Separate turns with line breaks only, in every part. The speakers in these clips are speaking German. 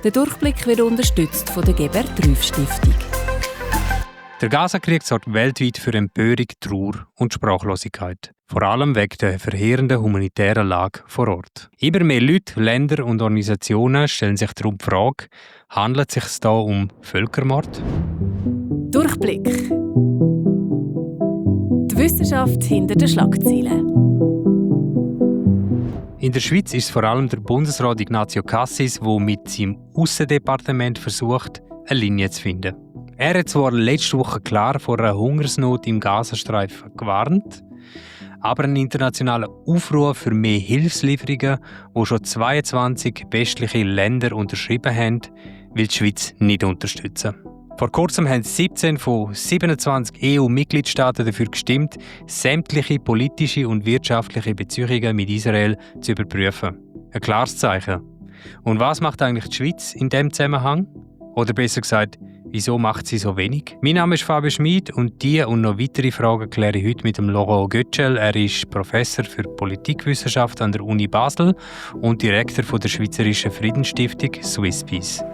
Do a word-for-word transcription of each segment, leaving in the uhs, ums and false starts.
Der Durchblick wird unterstützt von der Gebert-Rüff-Stiftung.
Der Gaza-Krieg sorgt weltweit für Empörung, Trauer und Sprachlosigkeit. Vor allem wegen der verheerenden humanitären Lage vor Ort. Immer mehr Leute, Länder und Organisationen stellen sich darum die Frage, handelt es sich hier um Völkermord?
Durchblick. Die Wissenschaft hinter den Schlagzeilen.
In der Schweiz ist es vor allem der Bundesrat Ignazio Cassis, der mit seinem Aussendepartement versucht, eine Linie zu finden. Er hat zwar letzte Woche klar vor einer Hungersnot im Gazastreifen gewarnt, aber einen internationalen Aufruf für mehr Hilfslieferungen, wo schon zweiundzwanzig westliche Länder unterschrieben haben, will die Schweiz nicht unterstützen. Vor kurzem haben siebzehn von siebenundzwanzig E U-Mitgliedstaaten dafür gestimmt, sämtliche politische und wirtschaftliche Beziehungen mit Israel zu überprüfen. Ein klares Zeichen. Und was macht eigentlich die Schweiz in diesem Zusammenhang? Oder besser gesagt, wieso macht sie so wenig? Mein Name ist Fabio Schmid und diese und noch weitere Fragen kläre ich heute mit dem Laurent Götschel. Er ist Professor für Politikwissenschaft an der Uni Basel und Direktor von der Schweizerischen Friedensstiftung Swiss Peace.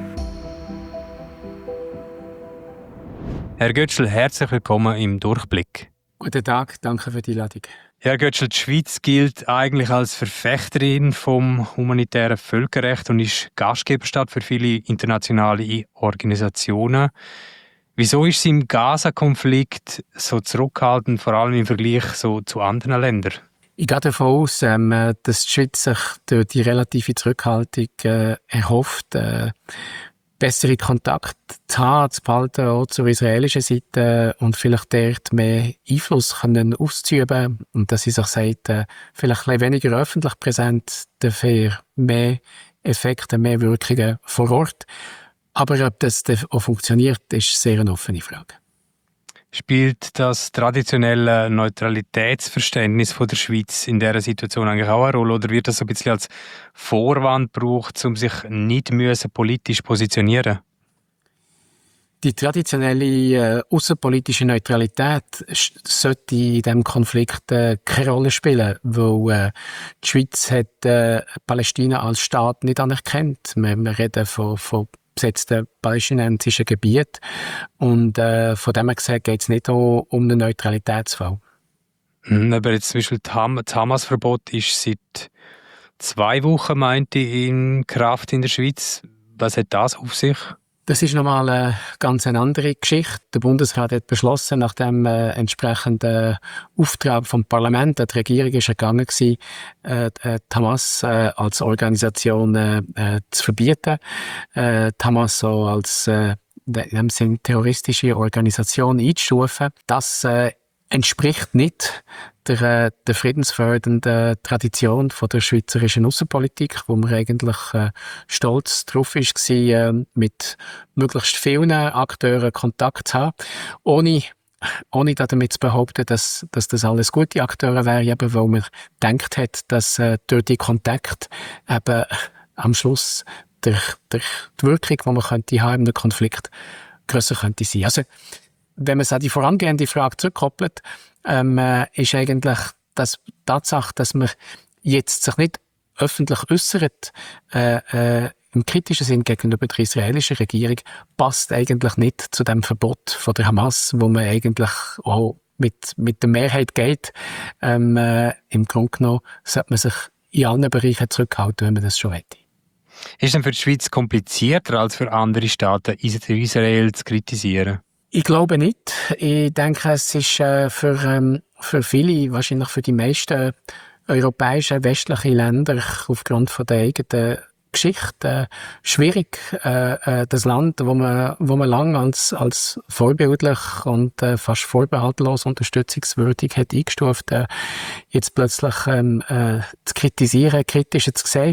Herr Götschel, herzlich willkommen im Durchblick.
Guten Tag, danke für die Einladung.
Herr Götschel, die Schweiz gilt eigentlich als Verfechterin vom humanitären Völkerrecht und ist Gastgeberstadt für viele internationale Organisationen. Wieso ist sie im Gaza-Konflikt so zurückhaltend, vor allem im Vergleich so zu anderen Ländern?
Ich gehe davon aus, ähm, dass die Schweiz sich durch die relative Zurückhaltung äh, erhofft, äh, bessere Kontakte zu haben, zu behalten, auch zur israelischen Seite und vielleicht dort mehr Einfluss können auszuüben und dass sie sich sagt, äh, vielleicht ein bisschen weniger öffentlich präsent, dafür mehr Effekte, mehr Wirkungen vor Ort. Aber ob das auch funktioniert, ist sehr eine offene Frage.
Spielt das traditionelle Neutralitätsverständnis von der Schweiz in dieser Situation eigentlich auch eine Rolle? Oder wird das so ein bisschen als Vorwand gebraucht, um sich nicht müssen politisch positionieren?
Die traditionelle äh, außenpolitische Neutralität sollte in diesem Konflikt äh, keine Rolle spielen, weil äh, die Schweiz hat äh, Palästina als Staat nicht anerkannt. Wir, wir reden von, von besetzten palästinensischen Gebieten und äh, von dem her gesehen geht es nicht um, um einen Neutralitätsfall.
Mhm, aber jetzt zum Beispiel das Ham- das Hamas-Verbot ist seit zwei Wochen, meinte ich, in Kraft in der Schweiz. Was hat das auf sich?
Das ist nochmal eine ganz eine andere Geschichte. Der Bundesrat hat beschlossen, nach dem äh, entsprechenden Auftrag vom Parlament, die Regierung ist gegangen gewesen, äh, die Hamas äh, als Organisation äh, äh, zu verbieten. Äh, die Hamas so als äh, in dem Sinne terroristische Organisation einzustufen. Das äh, entspricht nicht der, der friedensfördernden Tradition von der schweizerischen Außenpolitik, wo man eigentlich äh, stolz drauf ist, war, äh, mit möglichst vielen Akteuren Kontakt zu haben, ohne, ohne damit zu behaupten, dass, dass das alles gute Akteure wären, eben weil man gedacht hat, dass äh, durch die Kontakt eben am Schluss der, der, die Wirkung, die man könnte haben in einem Konflikt, grösser könnte sein. Also, wenn man es an die vorangehende Frage zurückkoppelt, ähm, äh, ist eigentlich das die Tatsache, dass man jetzt sich nicht öffentlich äußert, äh, äh, im kritischen Sinn gegenüber der israelischen Regierung, passt eigentlich nicht zu dem Verbot von der Hamas, wo man eigentlich auch mit, mit der Mehrheit geht. Ähm, äh, Im Grunde genommen sollte man sich in allen Bereichen zurückhalten, wenn man das schon hätte.
Ist es denn für die Schweiz komplizierter als für andere Staaten, Israel zu kritisieren?
Ich glaube nicht. Ich denke, es ist äh, für, ähm, für viele, wahrscheinlich für die meisten europäischen, westlichen Länder aufgrund von der eigenen Geschichte äh, schwierig, äh, äh, das Land, wo man, wo man lange als, als vorbildlich und äh, fast vorbehaltlos unterstützungswürdig hat eingestuft, äh, jetzt plötzlich ähm, äh, zu kritisieren, kritischer zu sehen.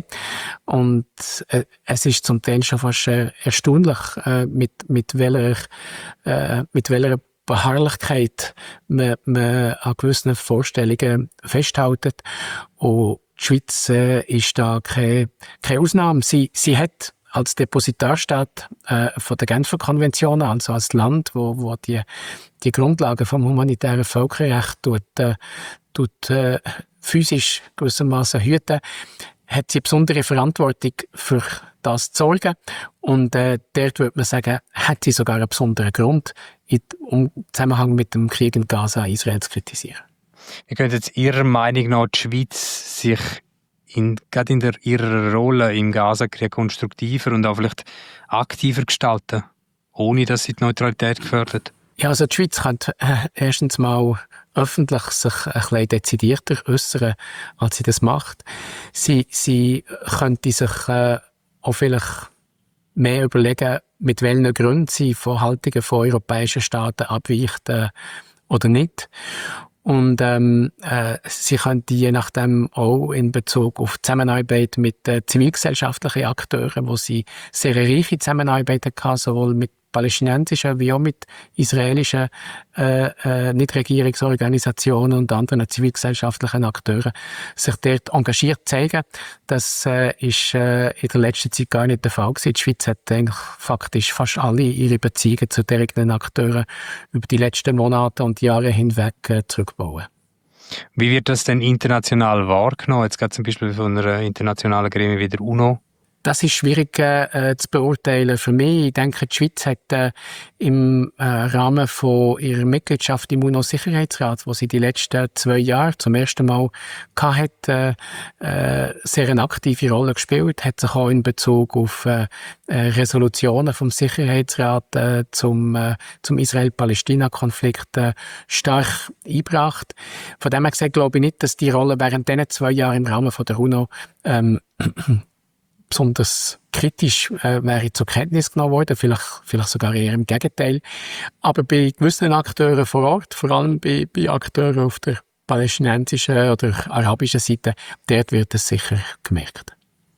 Und äh, es ist zum Teil schon fast äh, erstaunlich, äh, mit, mit welcher, äh, mit welcher Beharrlichkeit man, man an gewissen Vorstellungen festhält. Und die Schweiz äh, ist da keine, keine Ausnahme. Sie, sie hat als Depositarstaat äh, von der Genfer Konvention, also als Land, wo, wo die, die Grundlagen vom humanitären Völkerrecht tut, äh, tut, äh, physisch gewissermaßen hüten, hat sie besondere Verantwortung für das zu sorgen. Und äh, dort würde man sagen, hat sie sogar einen besonderen Grund, in, um im Zusammenhang mit dem Krieg in Gaza Israel zu kritisieren.
Wie könnte jetzt Ihrer Meinung nach die Schweiz sich in, gerade in der, ihrer Rolle im Gaza-Krieg konstruktiver und auch vielleicht aktiver gestalten, ohne dass sie die Neutralität gefährdet?
Ja, also die Schweiz könnte äh, erstens mal öffentlich sich ein bisschen dezidierter äußern, als sie das macht. Sie, sie könnte sich äh, auch vielleicht mehr überlegen, mit welchen Gründen sie von Haltungen von europäischen Staaten abweicht äh, oder nicht. Und ähm, äh, sie könnte je nachdem auch in Bezug auf Zusammenarbeit mit äh, zivilgesellschaftlichen Akteuren, wo sie sehr reiche Zusammenarbeit hatten, sowohl mit palästinensischen wie auch mit israelischen äh, äh, Nichtregierungsorganisationen und anderen zivilgesellschaftlichen Akteuren, sich dort engagiert zeigen. Das äh, ist äh, in der letzten Zeit gar nicht der Fall gewesen. Die Schweiz hat eigentlich faktisch fast alle ihre Beziehungen zu direkten Akteuren über die letzten Monate und Jahre hinweg äh, zurückbauen.
Wie wird das denn international wahrgenommen? Jetzt gerade zum Beispiel von einer internationalen Gremie wie der UNO?
Das ist schwierig äh, zu beurteilen für mich. Ich denke, die Schweiz hat äh, im äh, Rahmen von ihrer Mitgliedschaft im UNO-Sicherheitsrat, wo sie die letzten zwei Jahre zum ersten Mal hatte, äh, äh, sehr eine aktive Rolle gespielt, hat sich auch in Bezug auf äh, äh, Resolutionen vom Sicherheitsrat äh, zum, äh, zum Israel-Palästina-Konflikt äh, stark eingebracht. Von dem her gesagt, glaube ich nicht, dass die Rolle während diesen zwei Jahren im Rahmen von der UNO ähm, besonders kritisch äh, wäre zur Kenntnis genommen worden, vielleicht, vielleicht sogar eher im Gegenteil. Aber bei gewissen Akteuren vor Ort, vor allem bei, bei Akteuren auf der palästinensischen oder arabischen Seite, dort wird es sicher gemerkt.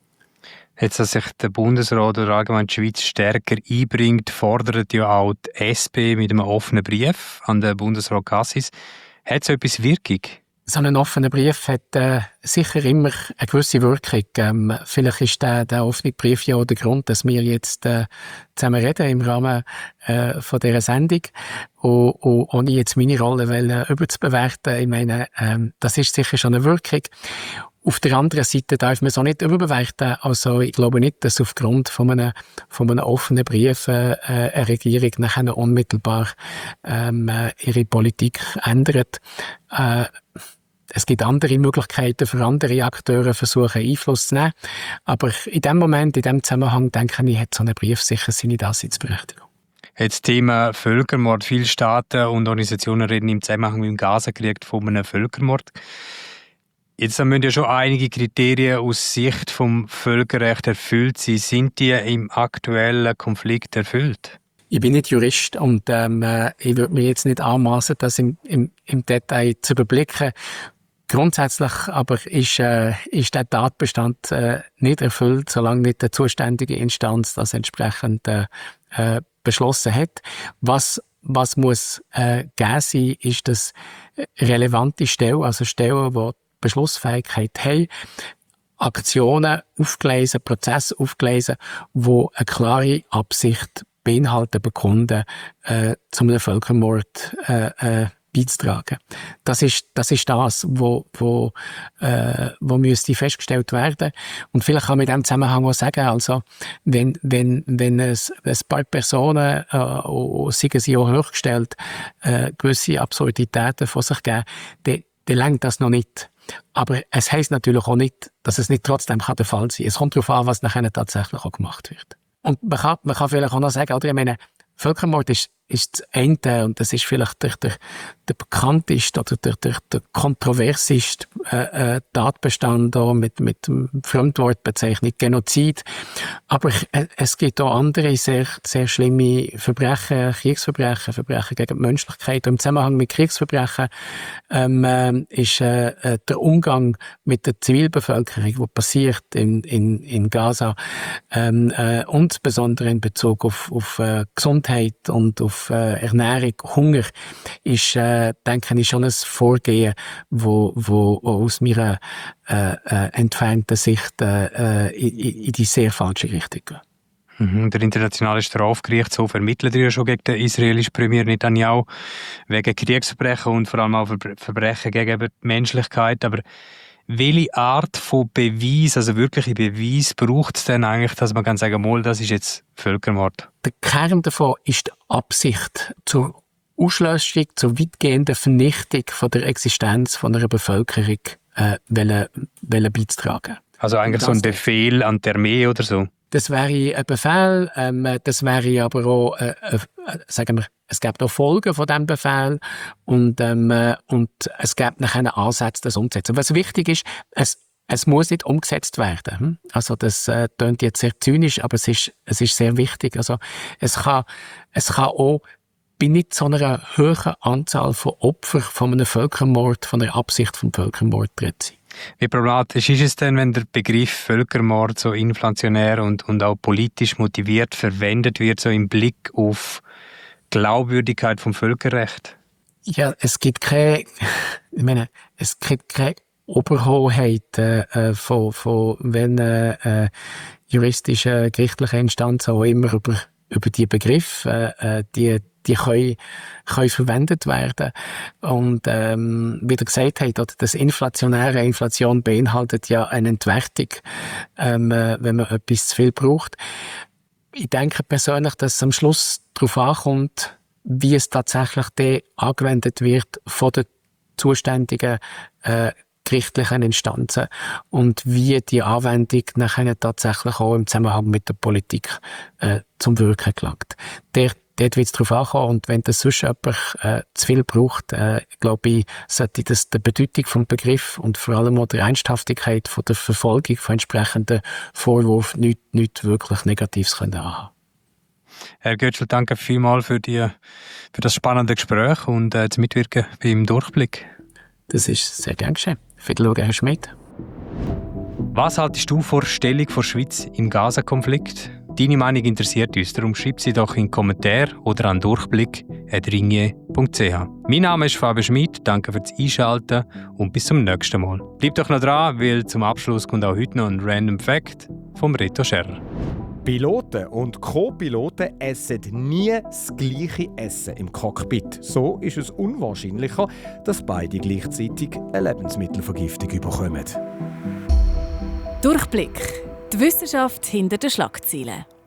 Jetzt, dass sich der Bundesrat oder allgemein die Schweiz stärker einbringt, fordert ja auch die S P mit einem offenen Brief an den Bundesrat Cassis. Hat so etwas Wirkung?
So ein offener Brief hat äh, sicher immer eine gewisse Wirkung. Ähm, vielleicht ist der, der offene Brief ja auch der Grund, dass wir jetzt äh, zusammen reden im Rahmen äh, von dieser Sendung. Und, und ohne jetzt meine Rolle wollen, überzubewerten, ich meine, ähm, das ist sicher schon eine Wirkung. Auf der anderen Seite darf man es auch nicht überbewerten. Also ich glaube nicht, dass aufgrund von einem, von einem offenen Brief äh, eine Regierung nachher unmittelbar ähm, ihre Politik ändert. Äh, Es gibt andere Möglichkeiten für andere Akteure, versuchen Einfluss zu nehmen. Aber in dem Moment, in dem Zusammenhang, denke ich, hat so ein Brief sicher seine Daseinsberechtigung.
Jetzt Thema Völkermord. Viele Staaten und Organisationen reden im Zusammenhang mit dem Gaza-Krieg von einem Völkermord. Jetzt müssen ja schon einige Kriterien aus Sicht vom Völkerrecht erfüllt sein. Sind die im aktuellen Konflikt erfüllt?
Ich bin nicht Jurist und ähm, ich würde mir jetzt nicht anmaßen, das im, im, im Detail zu überblicken. Grundsätzlich aber ist, äh, ist der Tatbestand äh, nicht erfüllt, solange nicht die zuständige Instanz das entsprechend äh, äh, beschlossen hat. Was, was muss äh, gegeben sein, ist, dass relevante Stellen, also Stellen, die Beschlussfähigkeit haben, Aktionen aufgelesen, Prozesse aufgelesen, die eine klare Absicht beinhalten, bekunden, äh, zu einem Völkermord äh, äh, beizutragen. Das ist das, ist das wo, wo, äh, wo müsste festgestellt werden. Und vielleicht kann man in diesem Zusammenhang auch sagen, also, wenn, wenn, wenn es ein paar Personen, äh, seien sie auch hochgestellt, äh, gewisse Absurditäten von sich geben, dann, dann reicht das noch nicht. Aber es heisst natürlich auch nicht, dass es nicht trotzdem kann der Fall sein kann. Es kommt darauf an, was nachher tatsächlich auch gemacht wird. Und man kann, man kann vielleicht auch noch sagen, oder ich meine, Völkermord ist, ist das eine, und das ist vielleicht der, der, der bekannteste oder der, der, der kontroverseste äh, äh, Tatbestand auch mit, mit dem Fremdwortbezeichnung Genozid. Aber äh, es gibt auch andere sehr, sehr schlimme Verbrechen, Kriegsverbrechen, Verbrechen gegen die Menschlichkeit. Und im Zusammenhang mit Kriegsverbrechen ähm, äh, ist äh, der Umgang mit der Zivilbevölkerung, was passiert in, in, in Gaza, ähm, äh, insbesondere in Bezug auf, auf äh, Gesundheit und auf äh, Ernährung, Hunger, ist, äh, denke ich, schon ein Vorgehen, wo, wo aus meiner äh, äh, entfernten Sicht äh, in, in die sehr falsche Richtung geht.
Mhm. Der internationale Strafgerichtshof ermittelt ja schon gegen den israelischen Premier Netanyahu wegen Kriegsverbrechen und vor allem auch Verbrechen gegen die Menschlichkeit. Aber Welche Art von Beweis, also wirkliche Beweis, braucht es denn eigentlich, dass man kann sagen, mal, das ist jetzt Völkermord?
Der Kern davon ist die Absicht zur Auslöschung, zur weitgehenden Vernichtung von der Existenz von einer Bevölkerung äh, wollen, wollen beizutragen.
Also eigentlich so ein Befehl an die Armee oder so?
Das wäre ein Befehl, ähm, das wäre aber auch, äh, äh, sagen wir, es gibt auch Folgen von diesem Befehl und, ähm, äh, und es gibt nachher Ansätze, das umzusetzen. Was wichtig ist, es, es muss nicht umgesetzt werden. Also das äh, klingt jetzt sehr zynisch, aber es ist, es ist sehr wichtig. Also es kann, es kann auch bei nicht so einer hohen Anzahl von Opfern von einem Völkermord, von einer Absicht vom Völkermord drin sein.
Wie problematisch ist es denn, wenn der Begriff Völkermord so inflationär und, und auch politisch motiviert verwendet wird, so im Blick auf Glaubwürdigkeit vom Völkerrecht?
Ja, es gibt keine, ich meine, es gibt keine Oberhoheit äh, von, von wenn äh, juristischen, gerichtlichen Instanzen auch immer über, über die Begriffe, äh, die die können, können verwendet werden. Und ähm, wie ihr gesagt habt, das inflationäre Inflation beinhaltet ja eine Entwertung, ähm, wenn man etwas zu viel braucht. Ich denke persönlich, dass es am Schluss darauf ankommt, wie es tatsächlich dann angewendet wird von den zuständigen äh, gerichtlichen Instanzen und wie die Anwendung nachher tatsächlich auch im Zusammenhang mit der Politik äh, zum Wirken gelangt. Der Dort wird es darauf ankommen. Und wenn das sonst jemand äh, zu viel braucht, äh, glaube ich, sollte das der Bedeutung vom Begriff und vor allem auch der Ernsthaftigkeit von der Verfolgung von entsprechenden Vorwürfen nicht, nicht wirklich Negatives können haben.
Herr Götschel, danke vielmals für, die, für das spannende Gespräch und äh, das Mitwirken beim Durchblick.
Das ist sehr gern geschehen. Vielen Dank, Herr Schmidt.
Was haltest du vor der Stellung der Schweiz im Gaza-Konflikt? Deine Meinung interessiert uns, darum schreib sie doch in den Kommentar oder an durchblick at ringier punkt c h. Mein Name ist Fabian Schmidt, danke fürs Einschalten und bis zum nächsten Mal. Bleib doch noch dran, weil zum Abschluss kommt auch heute noch ein Random Fact vom Reto Scherrer.
Piloten und Co-Piloten essen nie das gleiche Essen im Cockpit. So ist es unwahrscheinlicher, dass beide gleichzeitig eine Lebensmittelvergiftung bekommen.
Durchblick. Die Wissenschaft hinter den Schlagzeilen.